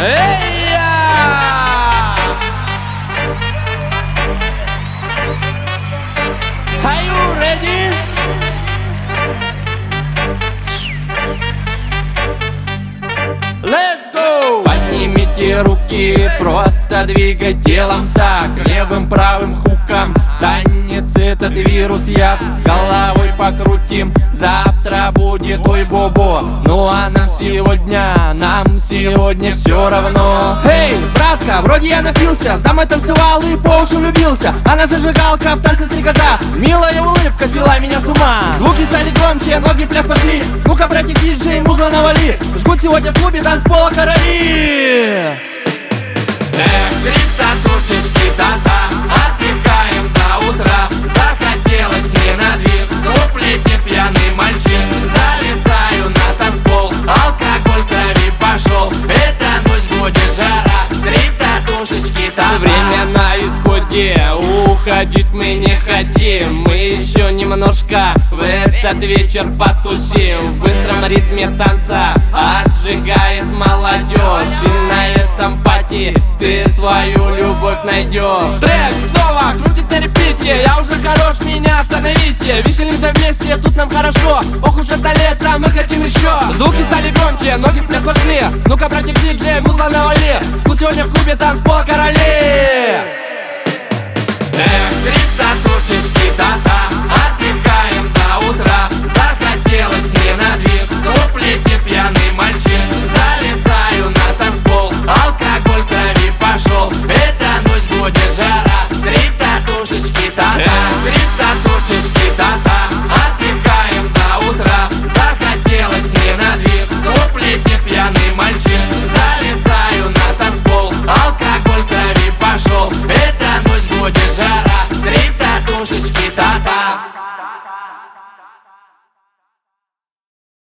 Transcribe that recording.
Эй-я! Are you ready? Let's go! Поднимите руки, просто двигать телом так, левым правым хуком. Танец этот вирус, я головой покрутим. Завтра будет ой-бобо, ну а нам сегодня все равно. Эй, братка, вроде я напился, с дамой танцевал и по уши влюбился. Она зажигалка в танце стрекоза, милая улыбка свела меня с ума. Звуки стали громче, ноги пляс пошли. Ну-ка, братик, диджей, музло навали. Жгут сегодня в клубе танцпола короли. Эх, три-татушечки, та-та, отдыхаем до утра. Захотелось мне на движ, в плите пьяный мальчиш. Залетаю на танцпол, алкоголь в крови пошел. Эта ночь будет жара, три-татушечки, та-та. Время на исходе, уходить мы не хотим. Мы еще немножко в этот вечер потусим. В быстром ритме танца отжигает молодежь. И на этом пати ты свою любовь найдешь. Трек снова крутит на репите, я уже хорош, меня остановите. Веселимся вместе, тут нам хорошо. Ох уж это лето, мы хотим еще. Звуки стали громче, ноги в пляс пошли. Ну-ка, братик, диджей, музло навали. Тут сегодня в клубе танцпола короли. Эх, три татушечки, та-та.